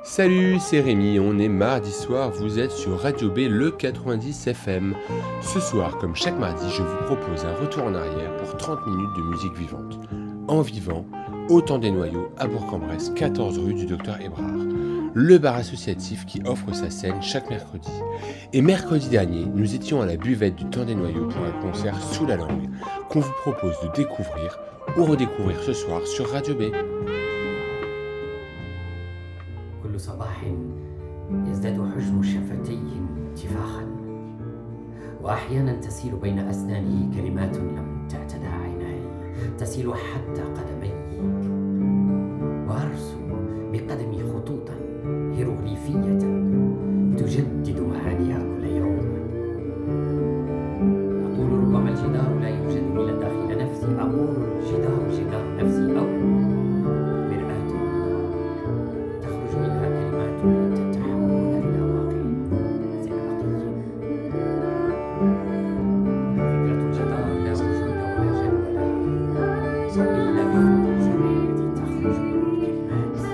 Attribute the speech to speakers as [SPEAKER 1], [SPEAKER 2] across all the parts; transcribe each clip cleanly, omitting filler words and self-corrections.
[SPEAKER 1] Salut, c'est Rémi, on est mardi soir, vous êtes sur Radio B le 90 FM. Ce soir, comme chaque mardi, je vous propose un retour en arrière pour 30 minutes de musique vivante. En vivant, au Temps des Noyaux, à Bourg-en-Bresse, 14 rue du Docteur Hébrard. Le bar associatif qui offre sa scène chaque mercredi. Et mercredi dernier, nous étions à la buvette du Temps des Noyaux pour un concert sous la langue, qu'on vous propose de découvrir ou redécouvrir ce soir sur Radio B.
[SPEAKER 2] كل صباح يزداد حجم الشفتين انتفاخا، وأحيانا تسيل بين أسنانه كلمات لم تعتدى عيناي، تسيل حتى قدمي، وأرسم بقدمي خطوطا هيروغليفية تجدد معانيها كل يوم. أقول ربما الجدار لا يوجد إلا داخل نفسي، أقول الجدار جدار نفسي، أو مرآة تخرج منها كلمات تتحول إلى واقع زئبقي. فكرة الجدار لا وجود ولا جدوى لها إلا بفضل الجمع التي تخرج منه الكلمات.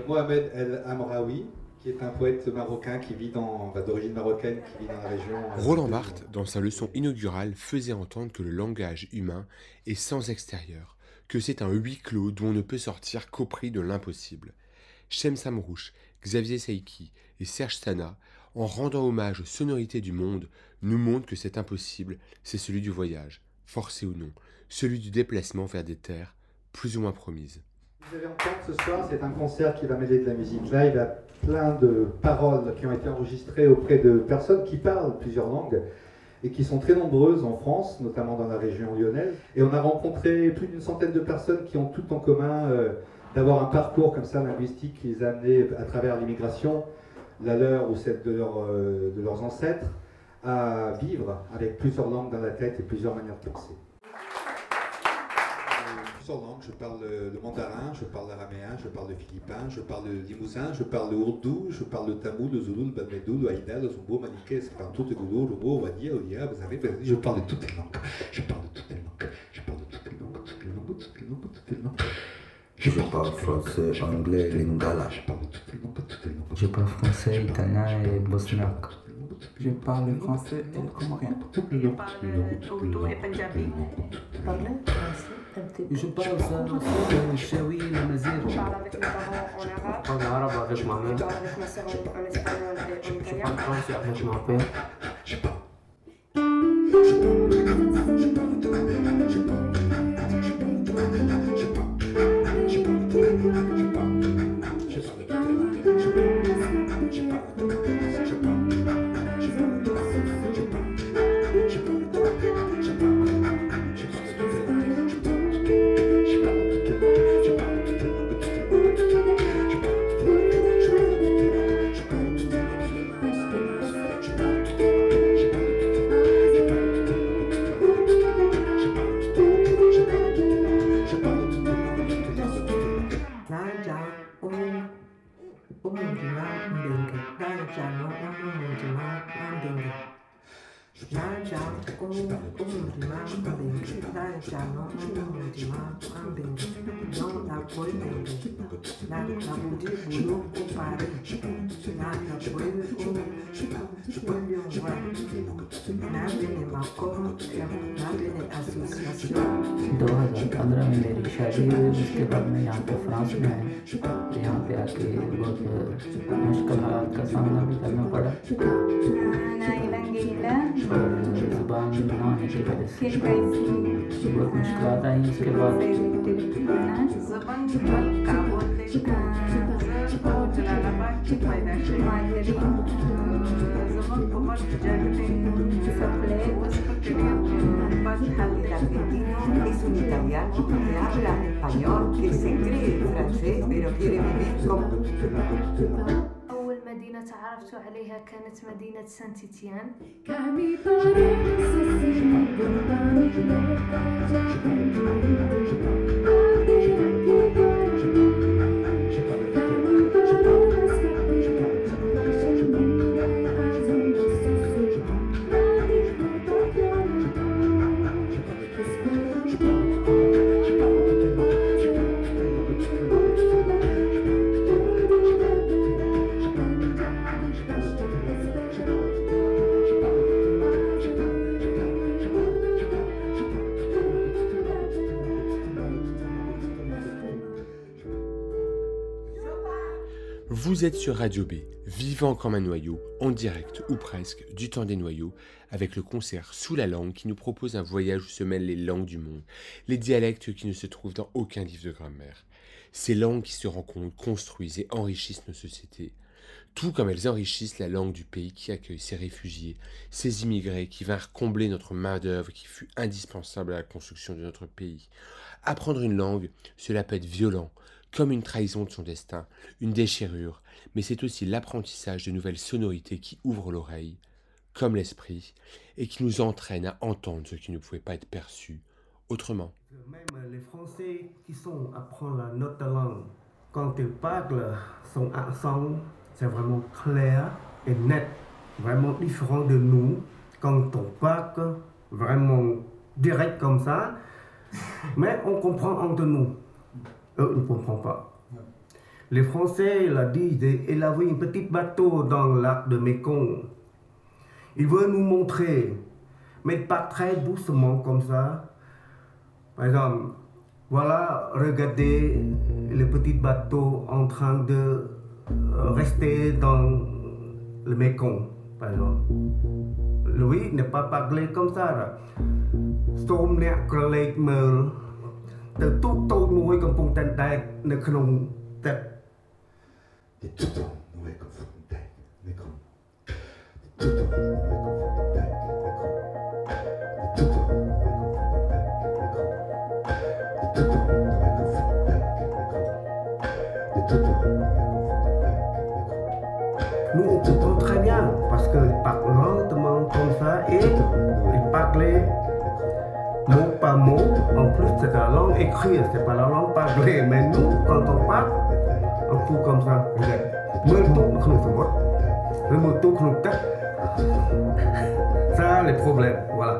[SPEAKER 3] Mohamed El Amraoui, qui est un poète marocain qui vit d'origine marocaine, qui vit dans la région.
[SPEAKER 1] Roland Barthes, dans sa leçon inaugurale, faisait entendre que le langage humain est sans extérieur, que c'est un huis clos d'où on ne peut sortir qu'au prix de l'impossible. Shem Samrouche, Xavier Saiki et Serge Sana, en rendant hommage aux sonorités du monde, nous montrent que cet impossible, c'est celui du voyage, forcé ou non, celui du déplacement vers des terres plus ou moins promises.
[SPEAKER 3] Vous allez entendre ce soir, c'est un concert qui va mêler de la musique live. Il y a plein de paroles qui ont été enregistrées auprès de personnes qui parlent plusieurs langues et qui sont très nombreuses en France, notamment dans la région lyonnaise. Et on a rencontré plus d'une centaine de personnes qui ont tout en commun d'avoir un parcours comme ça linguistique qui les a amenés à travers l'immigration, la leur ou celle de leurs ancêtres, à vivre avec plusieurs langues dans la tête et plusieurs manières de penser. Plusieurs langues, je parle le mandarin, je parle l'araméen, je parle le philippin, je parle le limousin, je parle le ourdou, je parle le tamoul, le zoulou, le balmédou, le haïda, le zumbo, maniké, c'est pas tout le goulou, le mot, on va dire, vous savez, je parle de toutes les langues, je parle de toutes les langues, je parle de toutes les langues, toutes les langues, toutes les langues, toutes les langues.
[SPEAKER 4] Je parle français, anglais, lingala.
[SPEAKER 3] Je parle de toutes les langues, toutes les langues.
[SPEAKER 5] Je parle français, italien et bosniaque.
[SPEAKER 6] Je parle le français et le comorien.
[SPEAKER 7] Je parle ourdou et punjabi.
[SPEAKER 5] Je parle français, le chaoui, le mazir.
[SPEAKER 7] Je parle avec mes parents en arabe.
[SPEAKER 5] Je parle arabe avec ma
[SPEAKER 7] Je
[SPEAKER 5] mère.
[SPEAKER 7] parle avec ma soeur en espagnol et en
[SPEAKER 5] Je
[SPEAKER 7] italien.
[SPEAKER 5] parle français avec mon père.
[SPEAKER 3] Je parle.
[SPEAKER 5] दो 2015 में मेरी शादी हुई, उसके बाद मैं यहाँ पे फ्रांस में आया। यहाँ पे आके बहुत मुश्किल हालात का सामना भी करना पड़ा
[SPEAKER 7] أنا إيفانجيلا.
[SPEAKER 5] और ज़ुबान ना आने की वजह से
[SPEAKER 7] كيف كويس؟
[SPEAKER 5] बहुत मुश्किलात आई। उसके बाद
[SPEAKER 7] زبان كابول جلالاباد پیدا شوی. زبان کمک جاکتین سپلے
[SPEAKER 8] El argentino es un italiano que habla español, que se cree francés, pero quiere vivir como...
[SPEAKER 9] أول مدينة تعرفت عليها كانت مدينة سانت إتيان.
[SPEAKER 1] Vous êtes sur Radio B, vivant comme un noyau, en direct ou presque du temps des noyaux, avec le concert Sous la langue qui nous propose un voyage où se mêlent les langues du monde, les dialectes qui ne se trouvent dans aucun livre de grammaire. Ces langues qui se rencontrent, construisent et enrichissent nos sociétés, tout comme elles enrichissent la langue du pays qui accueille ces réfugiés, ces immigrés qui vinrent combler notre main-d'œuvre qui fut indispensable à la construction de notre pays. Apprendre une langue, cela peut être violent, comme une trahison de son destin, une déchirure, mais c'est aussi l'apprentissage de nouvelles sonorités qui ouvrent l'oreille, comme l'esprit, et qui nous entraînent à entendre ce qui ne pouvait pas être perçu autrement.
[SPEAKER 10] Même les Français qui sont apprendre notre langue, quand ils parlent, son accent, c'est vraiment clair et net, vraiment différent de nous. Quand on parle vraiment direct comme ça, mais on comprend entre nous. Eux, ils ne comprennent pas. Les Français, il a dit, il avait un petit bateau dans le lac de Mékong. Il veut nous montrer, mais pas très doucement comme ça. Par exemple, voilà, regardez le petit bateau en train de rester dans le Mékong, par exemple. Lui n'est pas parlé comme ça. Somme nèក្រឡេកមើលទៅទូកតូចមួយកំពុងតែដែកនៅក្នុងទឹក
[SPEAKER 3] Des toutons noués comme fontaine, des toutons noués comme fontaine, des toutons
[SPEAKER 10] Nous on comprend très bien parce qu'il parle lentement comme ça et il parlait mot par mot. En plus c'est la langue écrite, c'est pas la langue parlée. Mais nous quand on parle, on fout comme ça. Mơ tout nó không sửa le mơ tout không tắt. Ça les problèmes, voilà.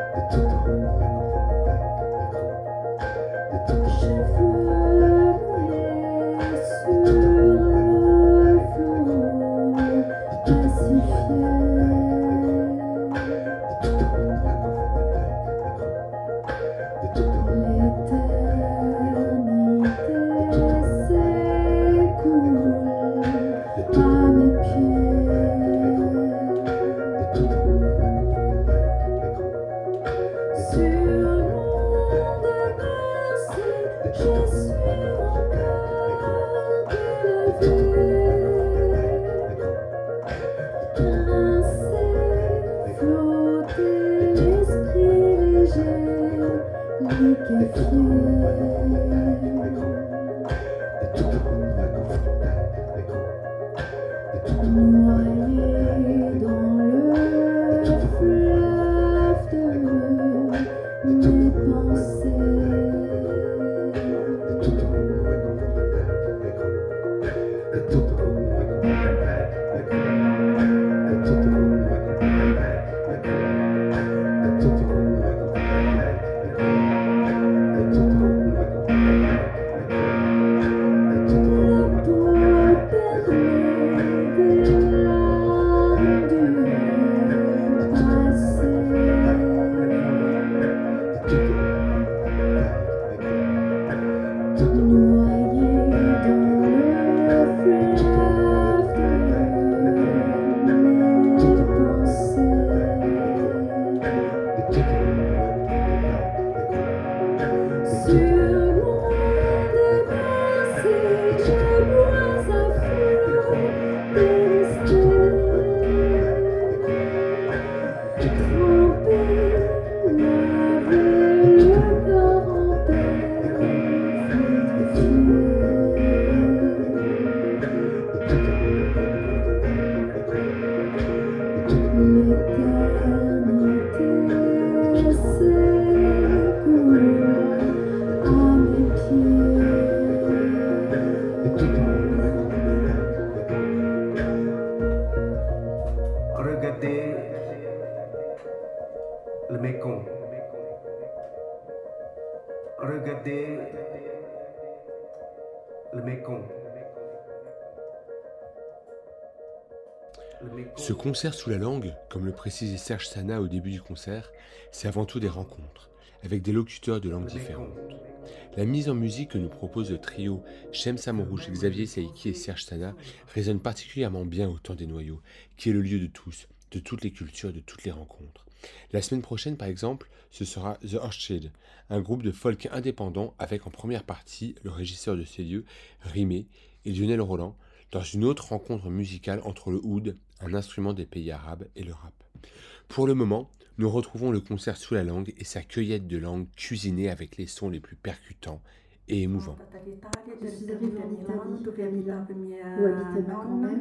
[SPEAKER 1] Ce concert sous la langue, comme le précisait Serge Sana au début du concert, c'est avant tout des rencontres, avec des locuteurs de langues différentes. La mise en musique que nous propose le trio Shem Samourouche, Xavier Saïki et Serge Sana résonne particulièrement bien au Temps des Noyaux, qui est le lieu de tous, de toutes les cultures, de toutes les rencontres. La semaine prochaine, par exemple, ce sera The Orchid, un groupe de folk indépendant avec en première partie le régisseur de ces lieux, Rimé, et Lionel Roland, dans une autre rencontre musicale entre le oud, un instrument des pays arabes, et le rap. Pour le moment, nous retrouvons le concert sous la langue et sa cueillette de langue cuisinée avec les sons les plus percutants et émouvants.
[SPEAKER 11] Je suis arrivée en Italie, où habitait ma grand-mère.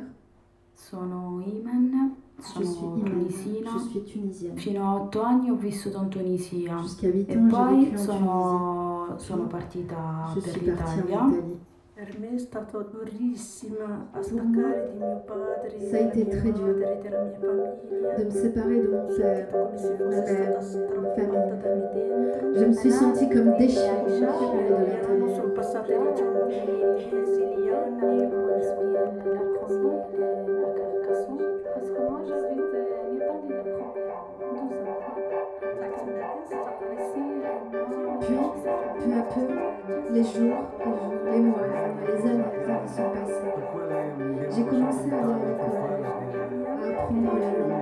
[SPEAKER 12] Sono Iman, sono tunisina.
[SPEAKER 11] Je suis tunisienne.
[SPEAKER 12] Fino a 8 anni ho vissuto in Tunisia
[SPEAKER 11] Jusqu'à 8
[SPEAKER 12] e
[SPEAKER 11] ans,
[SPEAKER 12] poi
[SPEAKER 11] j'ai vécu en Tunisie.
[SPEAKER 12] sono partita
[SPEAKER 11] Je
[SPEAKER 12] per
[SPEAKER 11] suis partie en
[SPEAKER 12] l'Italia
[SPEAKER 11] Italie. Per me è stato durissima a staccare di mio padre,
[SPEAKER 13] Ça a été très dur
[SPEAKER 11] della mia famiglia.
[SPEAKER 13] de me séparer de mon père,
[SPEAKER 11] Come se
[SPEAKER 13] ma
[SPEAKER 11] fosse
[SPEAKER 13] mère,
[SPEAKER 11] stata
[SPEAKER 13] ma famille.
[SPEAKER 11] strappata da me dentro.
[SPEAKER 13] Je me suis sentie comme déchirée de la terre.
[SPEAKER 11] Sono passate le giorni brasiliani,
[SPEAKER 12] Parce que moi j'habite en Italie depuis 12 ans.
[SPEAKER 13] Puis, peu à peu, les jours, les mois, les années sont passés. J'ai commencé à aller à l'école, à apprendre la langue.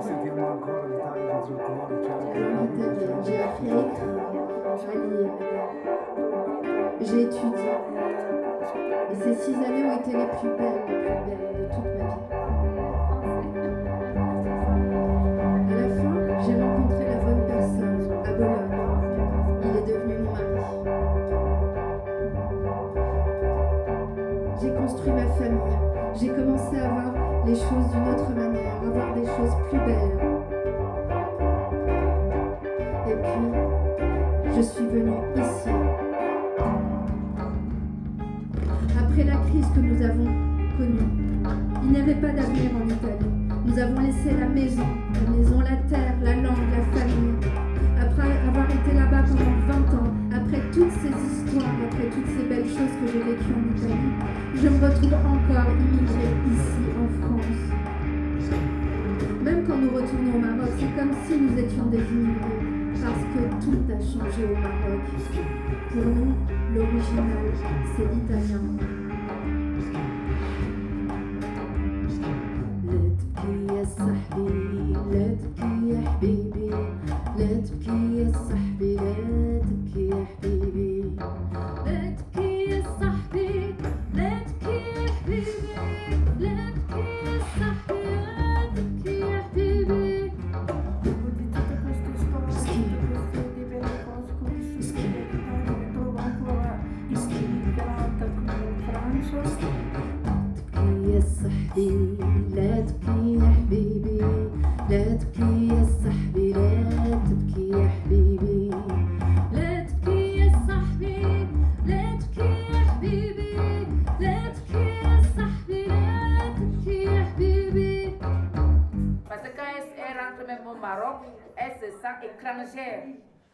[SPEAKER 13] L'italien, j'ai appris à écrire, à lire. J'ai étudié. Et ces 6 années ont été les plus belles de toute ma vie. À la fin, j'ai rencontré la bonne personne à Bologne. Il est devenu mon mari. J'ai construit ma famille. J'ai commencé à voir les choses d'une autre manière, à voir des choses plus belles. Et puis, je suis venue ici. Après la crise que nous avons connue, il n'y avait pas d'avenir en Italie. Nous avons laissé la maison, la terre, la langue, la famille. Après avoir été là-bas pendant 20 ans, après toutes ces histoires, après toutes ces belles choses que j'ai vécues en Italie, je me retrouve encore immigrée ici en France. Même quand nous retournons au Maroc, c'est comme si nous étions des immigrés, parce que tout a changé au Maroc. Pour nous, l'original, c'est l'italien. لا تبكي يا حبيبي، لا تبكي يا صاحبي، لا تبكي يا حبيبي، لا تبكي يا صاحبي، لا تبكي يا حبيبي، لا تبكي يا صاحبي، لا تبكي يا حبيبي. تبكي يا صاحبي، لا تبكي يا حبيبي، لا تبكي يا صاحبي، لا تبكي يا حبيبي، لا تبكي يا صاحبي، لا تبكي يا حبيبي، لا تبكي يا صاحبي، لا تبكي يا حبيبي.
[SPEAKER 14] Parce que quand elle rentre même au Maroc, elle se sent étrangère.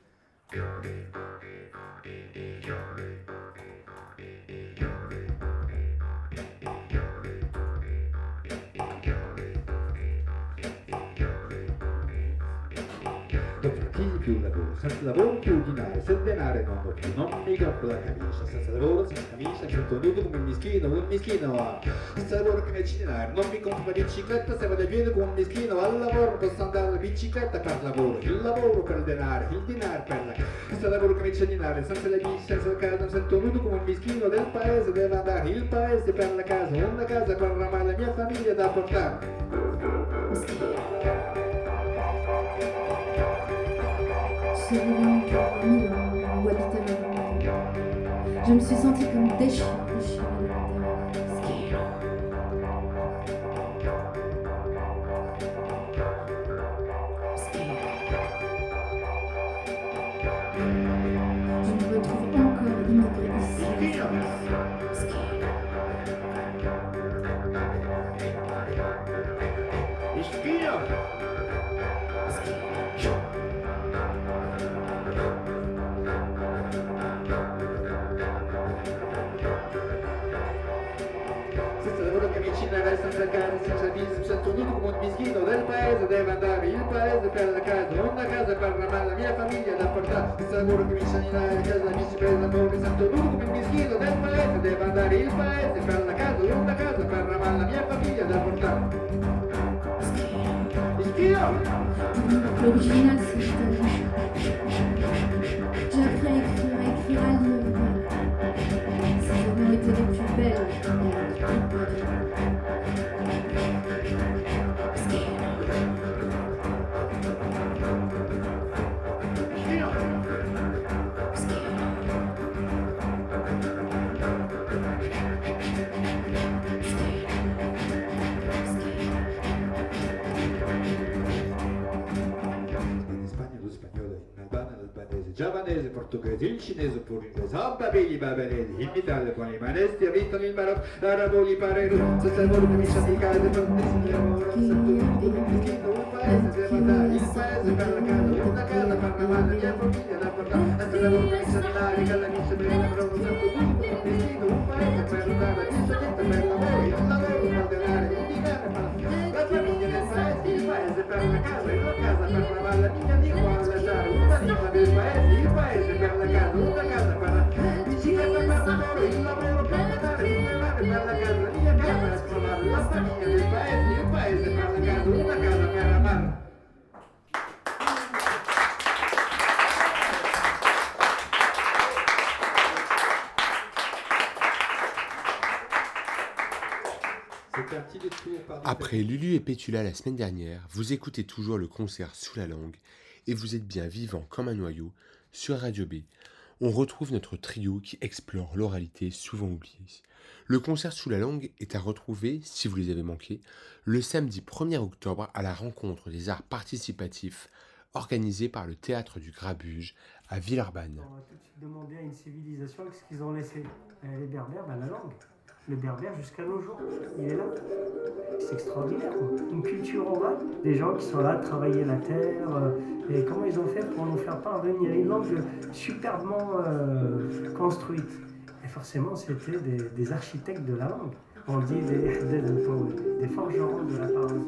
[SPEAKER 3] Più lavoro, senza lavoro più dinare, se il denaro non ho più, non mi compro la camicia, senza lavoro, senza camicia, mi sento nudo come un mischino, senza lavoro che mi ci denaro, non mi compro la bicicletta, se vado a piedi come un mischino, al lavoro posso andare alla bicicletta per lavoro, il lavoro per il denaro per la senza lavoro che mi ci denaro, senza la bici, senza la casa, mi sento nudo come un mischino del paese, deve andare il paese per la casa, una casa per la mia famiglia da portare.
[SPEAKER 13] Je suis revenue à Milan, où habitait ma grand-mère. Je me suis sentie comme déchirée de l'intérieur. Je me retrouve encore immigrée ici en France.
[SPEAKER 3] Senza lavoro che mi ci denaro, senza casa, senza bici, mi sento nudo come un mischino del paese, deve andare il paese per la casa, una casa per la mia famiglia da portare. Senza lavoro che mi ci denaro, casa, la bici per lavoro, mi sento nudo come un mischino del paese, deve andare il paese per la casa, una casa per la mia famiglia da portare.
[SPEAKER 13] L'original, c'est italien. J'ai appris à écrire, à lire. Ces années ont été les plus belles de toute ma vie.
[SPEAKER 3] giavanese, portoghese, il cinese pure inglese, babili babalesi, il mitale con i manesti, avvitano il Maroc, l'arabo li pare, se sei voluto mi sa di casa, per un paese per la casa, una casa per la madre, mia famiglia da portare, anche la voluto mi sa di mare, che la missa per la bravo, un paese per la casa, il soggetto per lavoro, il lavoro per denare, il dinero per la famiglia del paese, il paese per la casa, la casa per la valle, mica di qua a lasciare, una rima del paese, il paese per la casa, una casa per la bicicletta per lavoro, il lavoro per denare, una nave per la casa, la mia casa a trovare, la famiglia del paese, il paese per la casa, una casa per amare.
[SPEAKER 1] Après Lulu et Pétula la semaine dernière, vous écoutez toujours le concert Sous la langue et vous êtes bien vivant comme un noyau sur Radio B. On retrouve notre trio qui explore l'oralité souvent oubliée. Le concert Sous la langue est à retrouver, si vous les avez manqués, le samedi 1er octobre à la rencontre des arts participatifs organisé par le Théâtre du Grabuge à Villeurbanne.
[SPEAKER 15] On va tout de suite demander à une civilisation ce qu'ils ont laissé. Les Berbères, la langue. Le berbère jusqu'à nos jours, il est là. C'est extraordinaire, quoi. Une culture orale, des gens qui sont là, travailler la terre, et comment ils ont fait pour nous faire parvenir une langue superbement construite. Et forcément, c'était des architectes de la langue. On dit des forgerons de la parole.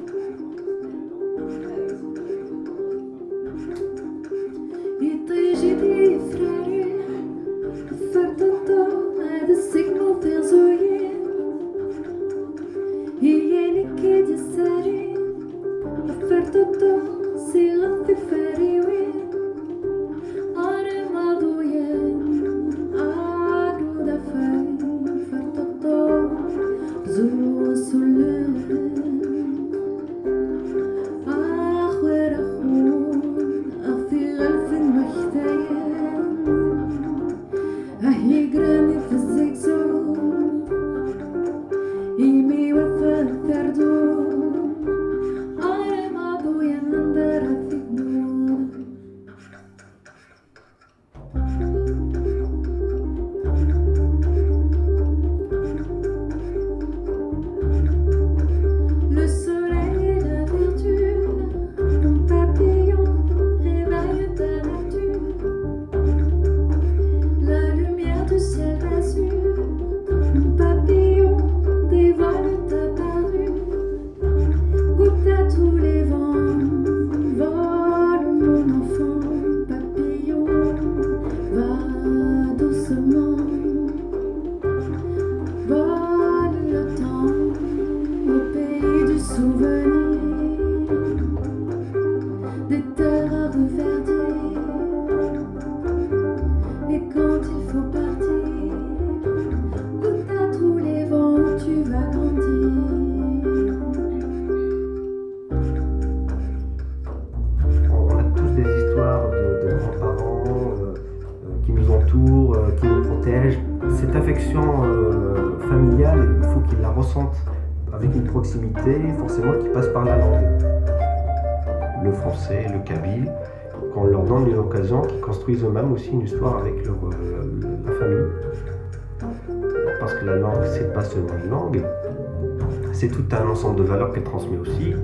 [SPEAKER 15] Cette affection familiale, il faut qu'ils la ressentent avec une proximité forcément qui passe par la langue. Le français, le kabyle, qu'on leur donne une occasion, qu'ils construisent eux-mêmes aussi une histoire avec la famille. Parce que la langue, c'est pas seulement une langue, c'est tout un ensemble de valeurs qu'elle transmet aussi.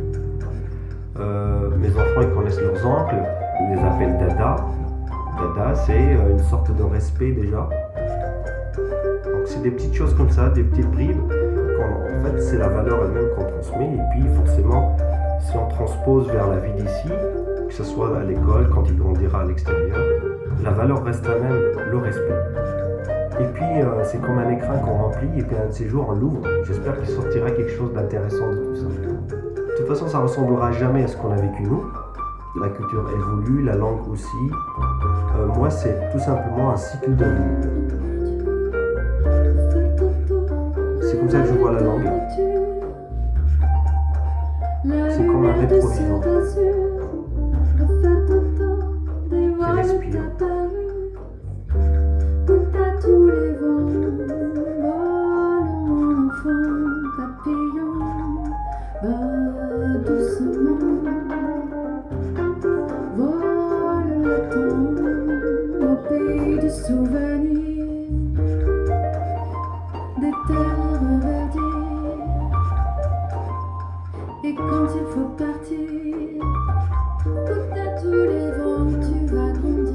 [SPEAKER 15] Mes enfants, ils connaissent leurs oncles, ils les appellent Dada. Dada, c'est une sorte de respect déjà. Donc c'est des petites choses comme ça, des petites bribes. En fait, c'est la valeur elle-même qu'on transmet. Et puis forcément, si on transpose vers la vie d'ici, que ce soit à l'école, quand il grandira à l'extérieur, la valeur reste la même, le respect. Et puis c'est comme un écrin qu'on remplit et puis un de ces jours on l'ouvre. J'espère qu'il sortira quelque chose d'intéressant de tout ça. De toute façon, ça ne ressemblera jamais à ce qu'on a vécu nous. La culture évolue, la langue aussi. Moi, c'est tout simplement un cycle de vie. C'est comme ça que je vois la langue. C'est comme un être vivant qui respire.
[SPEAKER 13] Tous les vents, vole mon enfant papillon, va doucement, vole le temps, souvenirs des terres revêtues. Et quand il faut partir, écoute à tous les vents, tu vas grandir.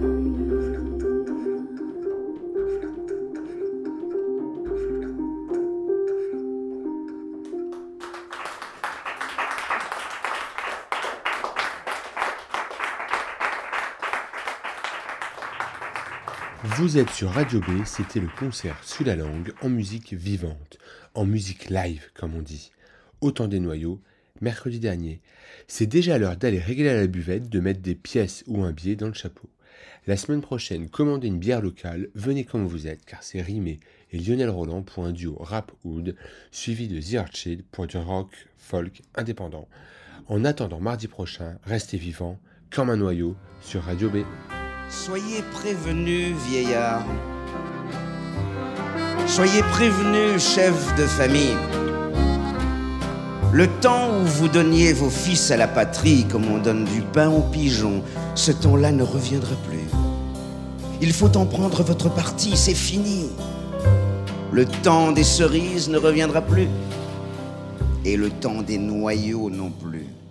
[SPEAKER 1] Vous êtes sur Radio B, c'était le concert Sous la langue en musique vivante, en musique live comme on dit. Autant des noyaux, mercredi dernier. C'est déjà l'heure d'aller régler à la buvette, de mettre des pièces ou un billet dans le chapeau. La semaine prochaine, commandez une bière locale, venez comme vous êtes, car c'est Rimé et Lionel Roland pour un duo rap-oud, suivi de The Archid pour du rock folk indépendant. En attendant mardi prochain, restez vivants comme un noyau sur Radio B.
[SPEAKER 16] Soyez prévenus, vieillards. Soyez prévenus, chefs de famille. Le temps où vous donniez vos fils à la patrie comme on donne du pain aux pigeons, ce temps-là ne reviendra plus. Il faut en prendre votre parti, c'est fini. Le temps des cerises ne reviendra plus. Et le temps des noyaux non plus.